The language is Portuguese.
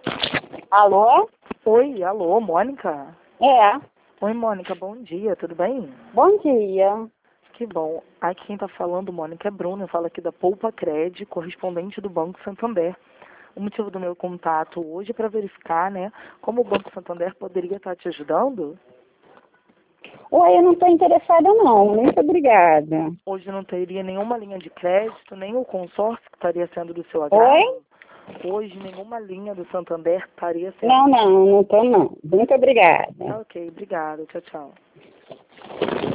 Alô? Oi, alô, Mônica? É, Oi, Mônica, bom dia, tudo bem? bom dia. Que bom. Aqui quem tá falando, Mônica, é Bruna, eu falo aqui da Poupa Cred, correspondente do Banco Santander. O motivo do meu contato hoje é para verificar, né, como o Banco Santander poderia estar te ajudando. Oi, eu não estou interessada não, muito obrigada. Hoje não teria nenhuma linha de crédito, nem o consórcio que estaria sendo do seu Oi? agrado. Hoje nenhuma linha do Santander estaria sendo... Não estou não. Muito obrigada. Ok, obrigada, tchau, tchau.